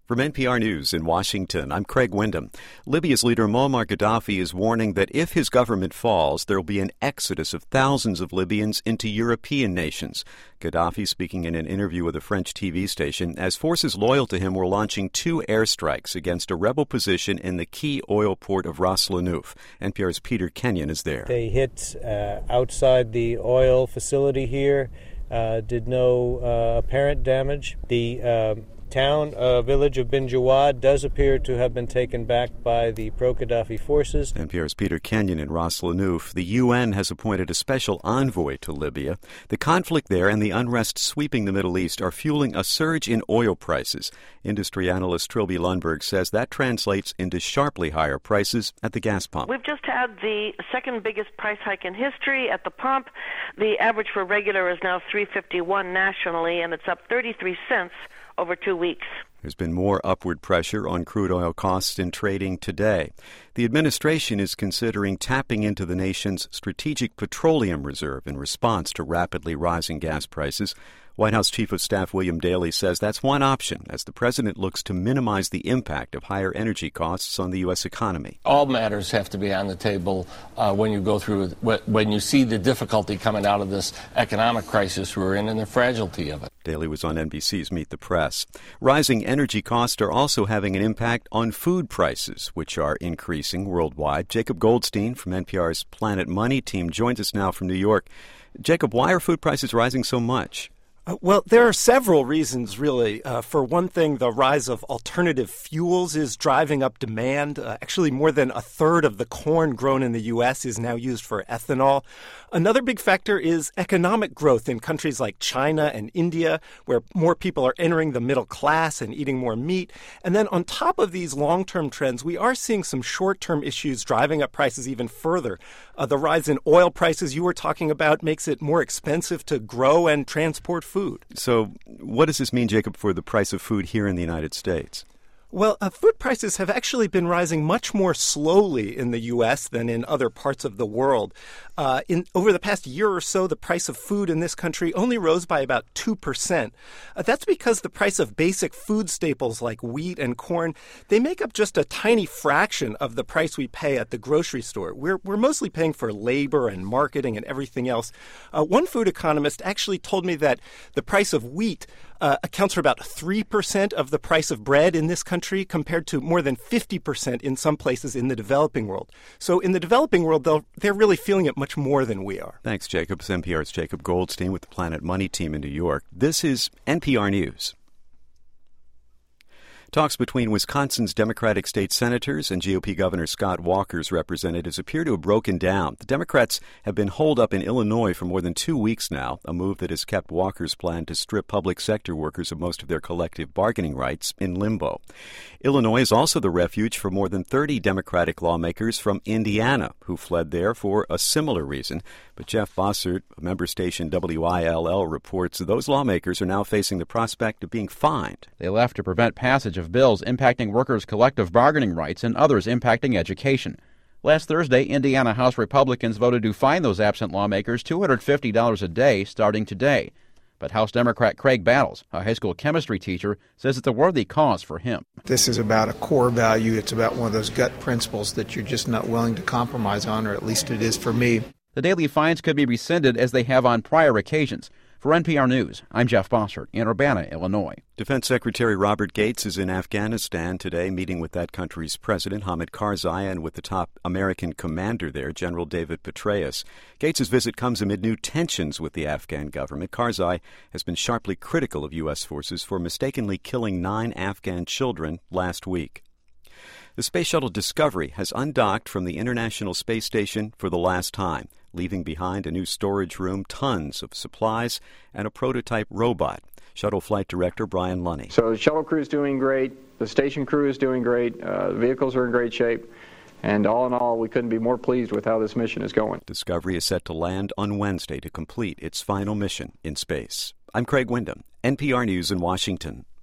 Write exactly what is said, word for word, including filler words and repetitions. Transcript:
From N P R News in Washington, I'm Craig Windham. Libya's leader Muammar Gaddafi is warning that if his government falls, there will be an exodus of thousands of Libyans into European nations. Gaddafi speaking in an interview with a French T V station as forces loyal to him were launching two airstrikes against a rebel position in the key oil port of Ras Lanuf. N P R's Peter Kenyon is there. They hit uh, outside the oil facility here, uh, did no uh, apparent damage. The uh, town, uh, village of Bin Jawad does appear to have been taken back by the pro-Gaddafi forces. N P R's Peter Kenyon in Ras Lanuf. The U N has appointed a special envoy to Libya. The conflict there and the unrest sweeping the Middle East are fueling a surge in oil prices. Industry analyst Trilby Lundberg says that translates into sharply higher prices at the gas pump. We've just had the second biggest price hike in history at the pump. The average for regular is now three fifty-one nationally, and it's up thirty-three cents over two weeks. There's been more upward pressure on crude oil costs in trading today. The administration is considering tapping into the nation's strategic petroleum reserve in response to rapidly rising gas prices. White House Chief of Staff William Daley says that's one option as the president looks to minimize the impact of higher energy costs on the U S economy. All matters have to be on the table uh, when you go through, when you see the difficulty coming out of this economic crisis we're in and the fragility of it. Daley was on N B C's Meet the Press. Rising energy costs are also having an impact on food prices, which are increasing worldwide. Jacob Goldstein from N P R's Planet Money team joins us now from New York. Jacob, why are food prices rising so much? Uh, well, there are several reasons, really. Uh, for one thing, the rise of alternative fuels is driving up demand. Uh, actually, more than a third of the corn grown in the U S is now used for ethanol. Another big factor is economic growth in countries like China and India, where more people are entering the middle class and eating more meat. And then on top of these long-term trends, we are seeing some short-term issues driving up prices even further. Uh, the rise in oil prices you were talking about makes it more expensive to grow and transport food. So what does this mean, Jacob, for the price of food here in the United States? Well, uh, food prices have actually been rising much more slowly in the U S than in other parts of the world. Uh, in over the past year or so, the price of food in this country only rose by about two percent. Uh, that's because the price of basic food staples like wheat and corn, they make up just a tiny fraction of the price we pay at the grocery store. We're, we're mostly paying for labor and marketing and everything else. Uh, one food economist actually told me that the price of wheat Uh, accounts for about three percent of the price of bread in this country, compared to more than fifty percent in some places in the developing world. So in the developing world, they'll, they're really feeling it much more than we are. Thanks, Jacob. It's N P R's Jacob Goldstein with the Planet Money team in New York. This is N P R News. Talks between Wisconsin's Democratic state senators and G O P Governor Scott Walker's representatives appear to have broken down. The Democrats have been holed up in Illinois for more than two weeks now, a move that has kept Walker's plan to strip public sector workers of most of their collective bargaining rights in limbo. Illinois is also the refuge for more than thirty Democratic lawmakers from Indiana who fled there for a similar reason. But Jeff Bossert, a member station W I L L, reports those lawmakers are now facing the prospect of being fined. They left to prevent passage of bills impacting workers' collective bargaining rights and others impacting education. Last Thursday, Indiana House Republicans voted to fine those absent lawmakers two hundred fifty dollars a day starting today. But House Democrat Craig Battles, a high school chemistry teacher, says it's a worthy cause for him. This is about a core value. It's about one of those gut principles that you're just not willing to compromise on, or at least it is for me. The daily fines could be rescinded as they have on prior occasions. For N P R News, I'm Jeff Bossert in Urbana, Illinois. Defense Secretary Robert Gates is in Afghanistan today, meeting with that country's President Hamid Karzai and with the top American commander there, General David Petraeus. Gates' visit comes amid new tensions with the Afghan government. Karzai has been sharply critical of U S forces for mistakenly killing nine Afghan children last week. The Space Shuttle Discovery has undocked from the International Space Station for the last time, leaving behind a new storage room, tons of supplies, and a prototype robot. Shuttle Flight Director Brian Lunny. So the shuttle crew is doing great. The station crew is doing great. Uh, the vehicles are in great shape. And all in all, we couldn't be more pleased with how this mission is going. Discovery is set to land on Wednesday to complete its final mission in space. I'm Craig Windham, N P R News in Washington.